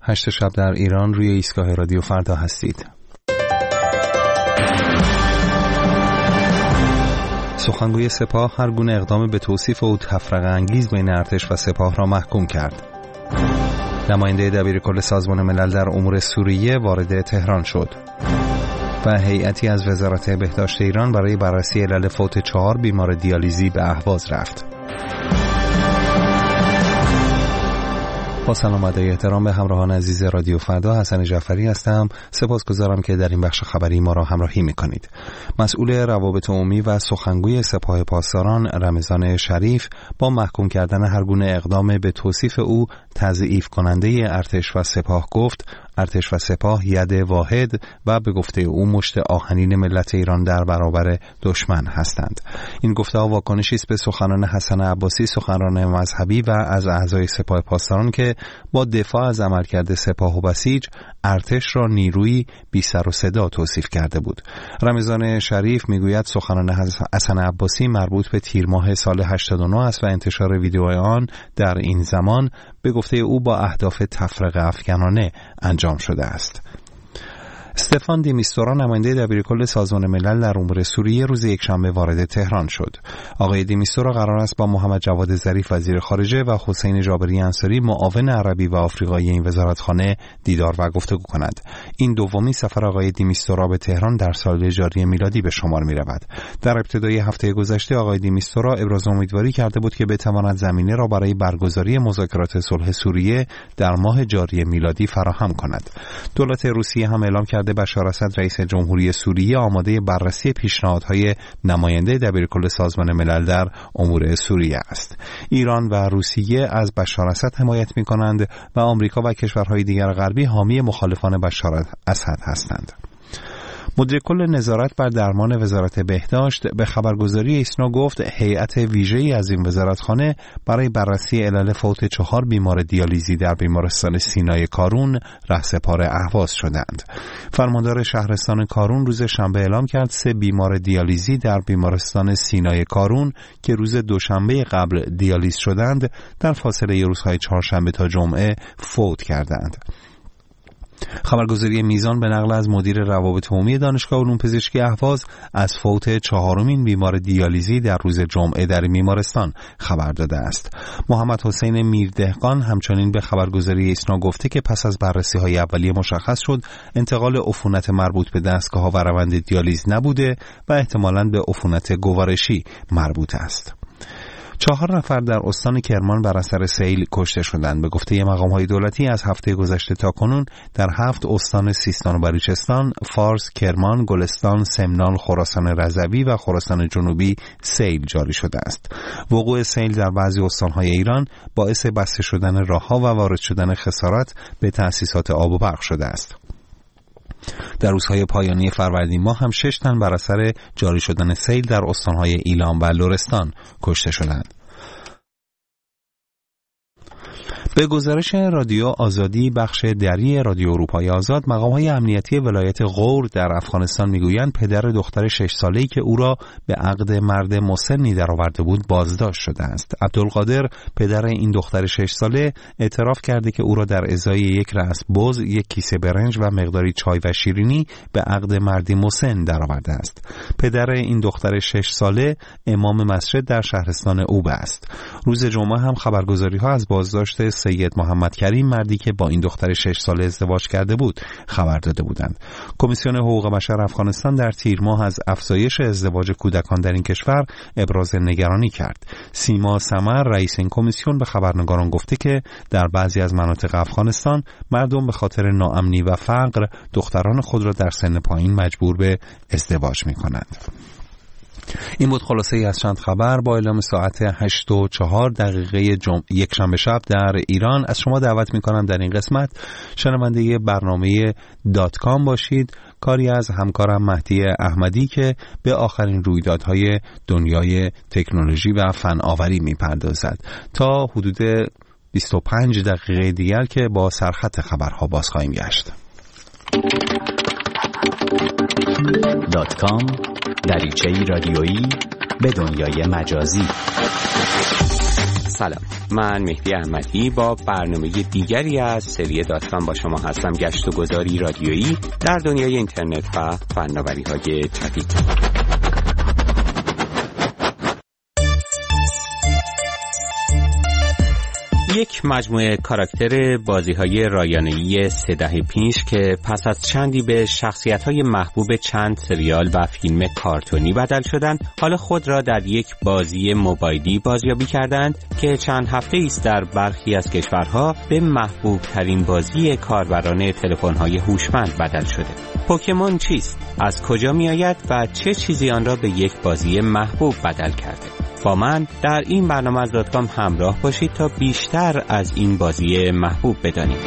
8 شب در ایران روی ایستگاه رادیو فردا هستید. سخنگوی سپاه هر گونه اقدام به توصیف او تفرقه انگیز بین ارتش و سپاه را محکوم کرد. نماینده دبیرکل سازمان ملل در امور سوریه وارد تهران شد و هیئتی از وزارت بهداشت ایران برای بررسی علل فوت 4 بیمار دیالیزی به اهواز رفت. با سلام و احترام به همراهان عزیز رادیو فردا، حسن جعفری هستم. سپاسگزارم که در این بخش خبری ما را همراهی می‌کنید. مسئول روابط عمومی و سخنگوی سپاه پاسداران رمضان شریف با محکوم کردن هر گونه اقدام به توصیف او تضعیف کننده ارتش و سپاه گفت ارتش و سپاه ید واحد و به گفته او مشت آهنین ملت ایران در برابر دشمن هستند. این گفته‌ها واکنشی است به سخنان حسن عباسی، سخنران مذهبی و از اعضای سپاه پاسداران که با دفاع از عملکرد سپاه و بسیج ارتش را نیرویی بی سر و صدا توصیف کرده بود. رمضان شریف میگوید سخنان حسن عباسی مربوط به تیر ماه سال 89 است و انتشار ویدیو آن در این زمان به گفته او با اهداف تفرقه افکنانه انجام شده است. استفان دی میستورا نماینده دبیرکل سازمان ملل در امور سوریه روز یکشنبه وارد تهران شد. آقای دی میستورا قرار است با محمد جواد ظریف وزیر خارجه و حسین جابری انصاری معاون عربی و آفریقایی این وزارتخانه دیدار و گفتگو کند. این دومین سفر آقای دی میستورا به تهران در سال جاری میلادی به شمار می‌رود. در ابتدای هفته گذشته آقای دی میستورا ابراز امیدواری کرده بود که بتواند زمینه را برای برگزاری مذاکرات صلح سوریه در ماه جاری میلادی فراهم کند. دولت روسیه هم اعلام کرده بشار اسد رئیس جمهوری سوریه آماده بررسی پیشنهادهای نماینده دبیرکل سازمان ملل در امور سوریه است. ایران و روسیه از بشار اسد حمایت می‌کنند و آمریکا و کشورهای دیگر غربی حامی مخالفان بشار اسد هستند. مدیر کل نظارت بر درمان وزارت بهداشت به خبرگزاری ایسنا گفت هیئت ویژه‌ای از این وزارتخانه برای بررسی علل فوت 4 بیمار دیالیزی در بیمارستان سینای کارون رهسپار اهواز شدند. فرماندار شهرستان کارون روز شنبه اعلام کرد 3 بیمار دیالیزی در بیمارستان سینای کارون که روز دوشنبه قبل دیالیز شدند در فاصله روزهای چهارشنبه تا جمعه فوت کردند. خبرگزاری میزان به نقل از مدیر روابط عمومی دانشگاه علوم پزشکی اهواز از فوت 4مین بیمار دیالیزی در روز جمعه در بیمارستان خبر داده است. محمد حسین میردهقان همچنین به خبرگزاری ایسنا گفته که پس از بررسی‌های اولیه مشخص شد انتقال عفونت مربوط به دستگاه‌ها و روند دیالیز نبوده و احتمالاً به عفونت گوارشی مربوط است. 4 نفر در استان کرمان بر اثر سیل کشته شدند. به گفته مقام‌های دولتی از هفته گذشته تا کنون در 7 استان سیستان و بلوچستان، فارس، کرمان، گلستان، سمنان، خراسان رضوی و خراسان جنوبی سیل جاری شده است. وقوع سیل در بعضی استان‌های ایران باعث بسته شدن راه‌ها و وارد شدن خسارات به تأسیسات آب و برق شده است. در روزهای پایانی فروردین ماه هم 6 تن بر اثر جاری شدن سیل در استانهای ایلام و لرستان کشته شدند. به گزارش رادیو آزادی بخش دری رادیو اروپای آزاد، مقام‌های امنیتی ولایت غور در افغانستان میگویند پدر دختر 6 ساله‌ای که او را به عقد مرد مسنی درآورده بود بازداشت شده است. عبدالقادر پدر این دختر 6 ساله اعتراف کرده که او را در ازای یک رأس بز، یک کیسه برنج و مقداری چای و شیرینی به عقد مردی مسن درآورده است. پدر این دختر 6 ساله امام مسجد در شهرستان اوبه است. روز جمعه هم خبرگزاری‌ها از بازداشت سید محمد کریم، مردی که با این دختر 6 ساله ازدواج کرده بود، خبر داده بودند. کمیسیون حقوق بشر افغانستان در تیر ماه از افزایش ازدواج کودکان در این کشور ابراز نگرانی کرد. سیما سمر رئیس این کمیسیون به خبرنگاران گفته که در بعضی از مناطق افغانستان مردم به خاطر ناامنی و فقر دختران خود را در سن پایین مجبور به ازدواج می‌کنند. این بود خلاصه ای از چند خبر با اعلام ساعت 8:04 یکشنبه شب در ایران. از شما دعوت میکنم در این قسمت شنونده برنامه .com باشید، کاری از همکارم مهدی احمدی که به آخرین رویدادهای دنیای تکنولوژی و فناوری میپردازد تا حدود 25 دقیقه دیگر که با سرخط خبرها باز خواهیم گشت. .com دریچه‌ای رادیویی به دنیای مجازی. سلام، من مهدی احمدی با برنامه دیگری از سری داتکام با شما هستم. گشت و گذاری رادیویی در دنیای اینترنت و فناوری‌های جدید. یک مجموعه کاراکتر بازی‌های رایانه‌ای 3 دهه پیش که پس از چندی به شخصیت‌های محبوب چند سریال و فیلم کارتونی بدل شدند، حالا خود را در یک بازی موبایلی بازیابی کردند که چند هفته است در برخی از کشورها به محبوب‌ترین بازی کاربران تلفن‌های هوشمند بدل شده. پوکمون چیست؟ از کجا می‌آید و چه چیزی آن را به یک بازی محبوب بدل کرده؟ با من در این برنامه از داتکام همراه باشید تا بیشتر از این بازی محبوب بدانیم.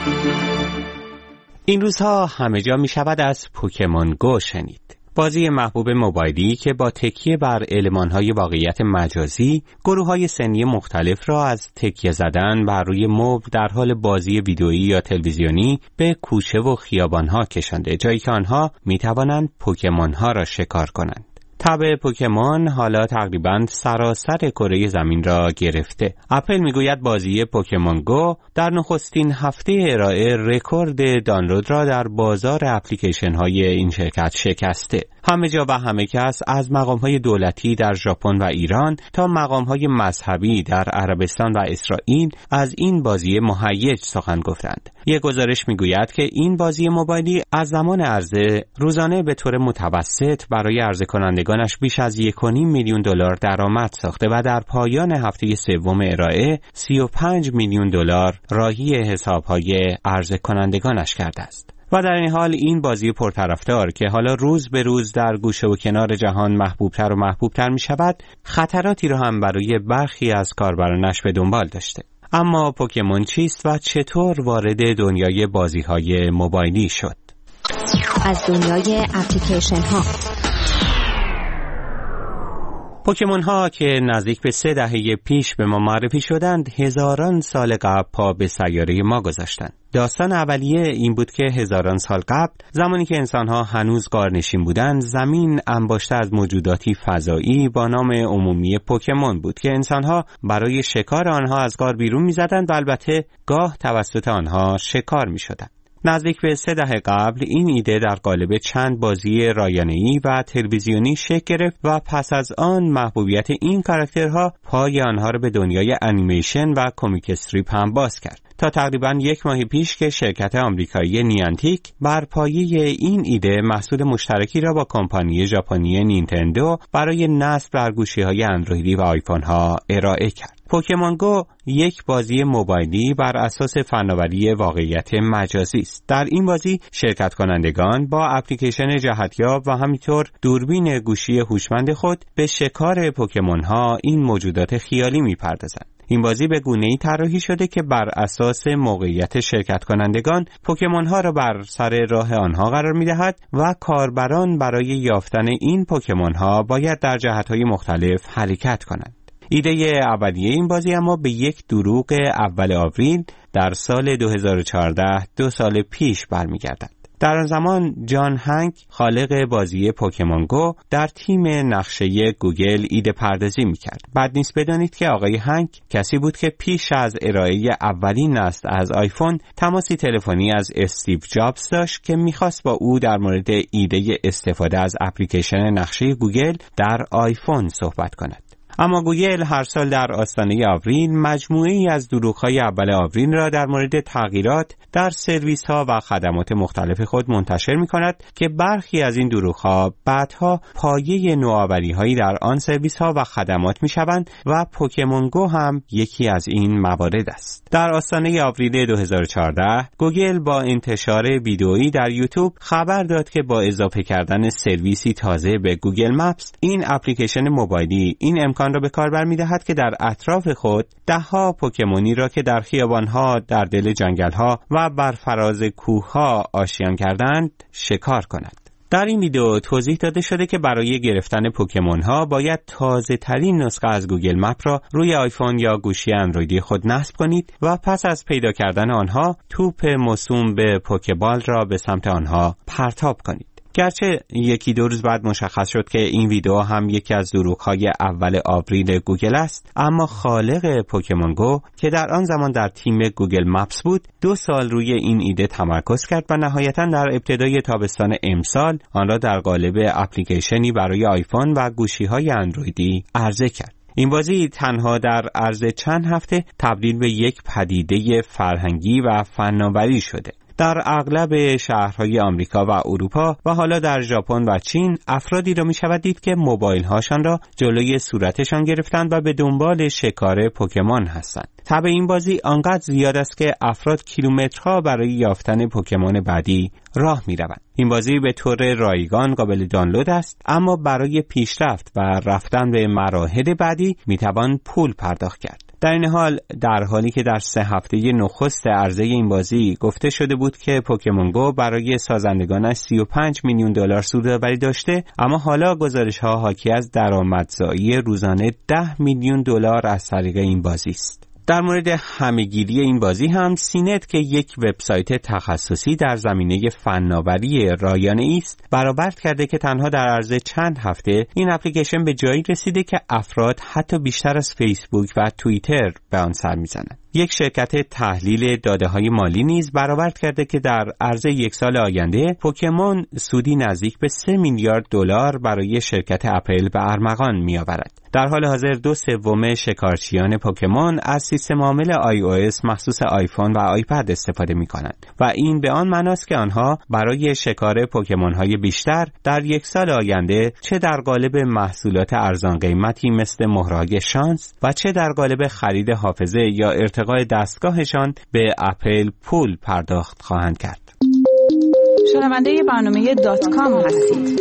این روزها همه جا می شود از پوکمون گو شنید. بازی محبوب موبایلی که با تکیه بر المان‌های واقعیت مجازی گروه‌های سنی مختلف را از تکیه زدن بر روی مبل در حال بازی ویدئویی یا تلویزیونی به کوچه و خیابان‌ها کشانده، جایی که آنها می‌توانند پوکمون‌ها را شکار کنند. تب پوکمون حالا تقریباً سراسر کره زمین را گرفته. اپل میگوید بازی پوکمون گو در نخستین هفته ارائه رکورد دانلود را در بازار اپلیکیشن های این شرکت شکسته. همه جا و همه کس از مقام‌های دولتی در ژاپن و ایران تا مقام‌های مذهبی در عربستان و اسرائیل از این بازی مهیج سخن گفتند. یک گزارش میگوید که این بازی موبایلی از زمان عرضه روزانه به طور متوسط برای عرضه کنندگانش بیش از 1.5 میلیون دلار درآمد ساخته و در پایان هفته سوم ارائه 35 میلیون دلار راهی حساب‌های عرضه کنندگانش کرده است. و در این حال این بازی پرطرفدار که حالا روز به روز در گوشه و کنار جهان محبوبتر و محبوبتر می شود، خطراتی را هم برای برخی از کاربرانش به دنبال داشته. اما پوکمون چیست و چطور وارد دنیای بازی‌های موبایلی شد؟ از دنیای اپلیکیشن ها. پوکمون ها که نزدیک به 3 دهه پیش به ما معرفی شدند، هزاران سال قبل پا به سیاره ما گذاشتند. داستان اولیه این بود که هزاران سال قبل، زمانی که انسان‌ها هنوز غارنشین بودند، زمین انباشته از موجوداتی فضایی با نام عمومی پوکمون بود که انسان‌ها برای شکار آنها از غار بیرون می‌زدند و البته گاه توسط آنها شکار می‌شدند. نزدیک به 3 دهه قبل این ایده در قالب چند بازی رایانه‌ای و تلویزیونی شکل گرفت و پس از آن محبوبیت این کاراکترها پای آنها را به دنیای انیمیشن و کمیک استریپ هم باز کرد. تا تقریباً 1 ماه پیش که شرکت آمریکایی نیانتیک بر پایه این ایده محصول مشترکی را با کمپانی ژاپنی نینتندو برای نصب بر گوشی‌های اندرویدی و آیفون‌ها ارائه کرد. پوکمون گو یک بازی موبایلی بر اساس فناوری واقعیت مجازی است. در این بازی شرکت کنندگان با اپلیکیشن جهتیاب و همینطور دوربین گوشی هوشمند خود به شکار پوکمون‌ها، این موجودات خیالی می‌پردازند. این بازی به گونه‌ای طراحی شده که بر اساس موقعیت شرکت کنندگان پوکمون‌ها را بر سر راه آنها قرار می‌دهد و کاربران برای یافتن این پوکمون‌ها باید در جهت‌های مختلف حرکت کنند. ایده اولیه این بازی اما به یک دروغ اول آوریل در سال 2014، 2 سال پیش برمیگردد. در آن زمان جان هنگ، خالق بازی پوکمون گو، در تیم نقشه گوگل ایده پردازی میکرد. بعد نیست بدانید که آقای هنگ کسی بود که پیش از ارائه اولین نسل از آیفون تماسی تلفنی از استیو جابز داشت که میخواست با او در مورد ایده استفاده از اپلیکیشن نقشه گوگل در آیفون صحبت کند. اما گوگل هر سال در آستانه آوریل مجموعه‌ای از دروغ‌های اول آوریل را در مورد تغییرات در سرویس‌ها و خدمات مختلف خود منتشر می‌کند که برخی از این دروغ‌ها بعدها پایه نوآوری‌هایی در آن سرویس‌ها و خدمات می‌شوند و پوکمون گو هم یکی از این موارد است. در آستانه آوریل 2014 گوگل با انتشار ویدئویی در یوتیوب خبر داد که با اضافه کردن سرویسی تازه به گوگل مپس، این اپلیکیشن موبایلی این امکان را به کاربر می‌دهد که در اطراف خود ده‌ها پوکمونی را که در خیابان‌ها، در دل جنگل‌ها و بر فراز کوه‌ها آشیان کردند شکار کند. در این ویدیو توضیح داده شده که برای گرفتن پوکمون ها باید تازه ترین نسخه از گوگل مپ را روی آیفون یا گوشی اندرویدی خود نصب کنید و پس از پیدا کردن آنها توپ موسوم به پوکبال را به سمت آنها پرتاب کنید. گرچه یکی دو روز بعد مشخص شد که این ویدیو هم یکی از دروغ‌های اول آوریل گوگل است، اما خالق پوکمون گو که در آن زمان در تیم گوگل مپس بود 2 سال روی این ایده تمرکز کرد و نهایتاً در ابتدای تابستان امسال آن را در قالب اپلیکیشنی برای آیفون و گوشی‌های اندرویدی عرضه کرد. این بازی تنها در عرض چند هفته تبدیل به یک پدیده فرهنگی و فناوری شده. در اغلب شهرهای آمریکا و اروپا و حالا در ژاپن و چین افرادی را می‌شود دید که موبایل هاشان را جلوی صورتشان گرفتند و به دنبال شکار پوکمون هستند. تابع این بازی آنقدر زیاد است که افراد کیلومترها برای یافتن پوکمون بعدی راه می‌روند. این بازی به طور رایگان قابل دانلود است، اما برای پیشرفت و رفتن به مراحل بعدی می‌توان پول پرداخت کرد. در این حال در حالی که در 3 هفته نخست عرضه این بازی گفته شده بود که پوکمون گو برای سازندگانش 35 میلیون دلار سودآوری داشته، اما حالا گزارش‌ها حاکی از درآمدزایی روزانه 10 میلیون دلار از طریق این بازی است. در مورد همه‌گیری این بازی هم سینت که یک وبسایت تخصصی در زمینه فناوری رایانه‌ای است برآورد کرده که تنها در عرض چند هفته این اپلیکیشن به جایی رسیده که افراد حتی بیشتر از فیسبوک و توییتر به آن سر می‌زنند. یک شرکت تحلیل داده‌های مالی نیز برآورد کرده که در عرض 1 سال آینده پوکمون سودی نزدیک به 3 میلیارد دلار برای شرکت اپل به ارمغان می‌آورد. در حال حاضر 2/3 شکارچیان پوکمون از سیستم عامل iOS مخصوص آیفون و آیپد استفاده می‌کنند و این به آن معناست که آنها برای شکار پوکمون‌های بیشتر در 1 سال آینده چه در قالب محصولات ارزان قیمتی مثل مهرهای شانس و چه در قالب خرید حافظه یا ارتقاء دستگاهشان به اپل پول پرداخت خواهند کرد. شنونده برنامه .com هستید.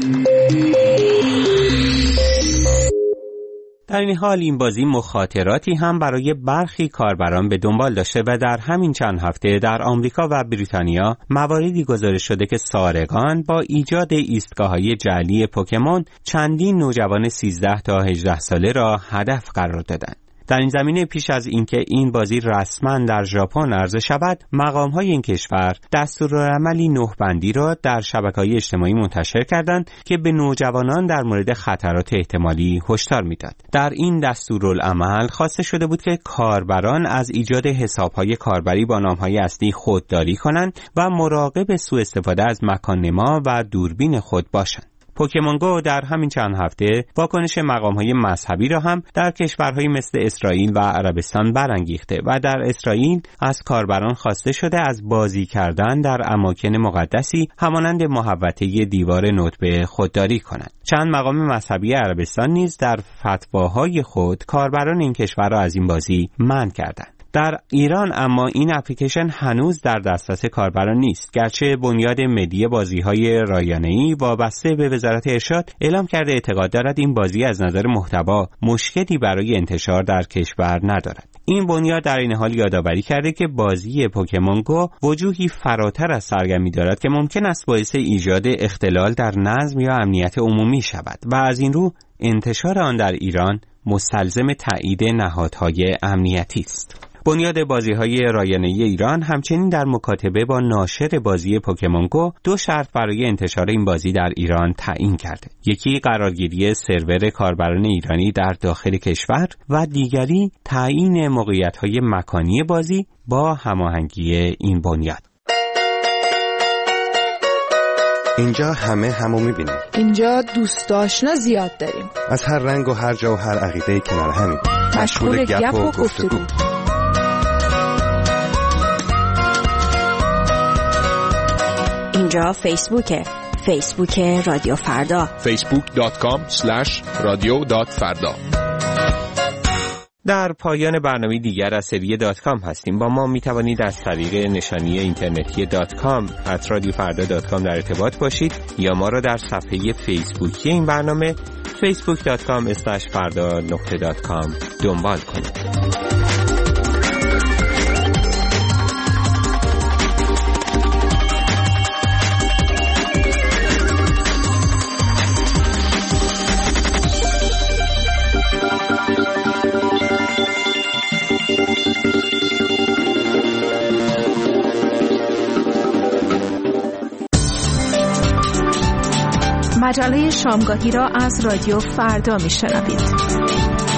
در این حال این بازی مخاطراتی هم برای برخی کاربران به دنبال داشته و در همین چند هفته در آمریکا و بریتانیا مواردی گزارش شده که سارقان با ایجاد ایستگاه‌های جعلی پوکمون چندین نوجوان 13 تا 18 ساله را هدف قرار دادند. در این زمینه پیش از اینکه این بازی رسما در ژاپن عرضه شود، مقام‌های این کشور دستورالعملی 9 بندی را در شبکه‌های اجتماعی منتشر کردند که به نوجوانان در مورد خطرات احتمالی هشدار می‌داد. در این دستورالعمل خواسته شده بود که کاربران از ایجاد حساب‌های کاربری با نام‌های اصلی خودداری کنند و مراقب سوء استفاده از مکان‌نما و دوربین خود باشند. پوکمون گو در همین چند هفته واکنش مقام‌های مذهبی را هم در کشورهای مثل اسرائیل و عربستان برانگیخته و در اسرائیل از کاربران خواسته شده از بازی کردن در اماکن مقدسی همانند محوطه دیوار ندبه خودداری کنند. چند مقام مذهبی عربستان نیز در فتواهای خود کاربران این کشور را از این بازی منع کردند. در ایران اما این اپلیکیشن هنوز در دسترس کاربران نیست، گرچه بنیاد ملی بازی‌های رایانه‌ای وابسته به وزارت ارشاد اعلام کرده اعتقاد دارد این بازی از نظر محتوا مشکلی برای انتشار در کشور ندارد. این بنیاد در این حال یادآوری کرده که بازی پوکمون گو وجوهی فراتر از سرگرمی دارد که ممکن است باعث ایجاد اختلال در نظم یا امنیت عمومی شود و از این رو انتشار آن در ایران مستلزم تایید نهادهای امنیتی است. بنیاد بازی‌های رایانه‌ای ایران همچنین در مکاتبه با ناشر بازی پوکمون گو 2 شرط برای انتشار این بازی در ایران تعیین کرده. یکی قرارگیری سرور کاربران ایرانی در داخل کشور و دیگری تعیین موقعیت‌های مکانی بازی با هماهنگی این بنیاد. اینجا همو می‌بینیم. اینجا دوست آشنا زیاد داریم. از هر رنگ و هر جا و هر عقیده‌ای کنار همیم. مشغول گپ و گفتگو. اینجا فیسبوک رادیو فردا. facebook.com/radio.farda. در پایان برنامه دیگر از سری .com هستیم. با ما می توانید از طریق نشانی اینترنتی .com @radiofarda.com در ارتباط باشید یا ما را در صفحه فیسبوکی این برنامه facebook.com/farda.com دنبال کنید. مجله شامگاهی را از رادیو فردا میشنوید.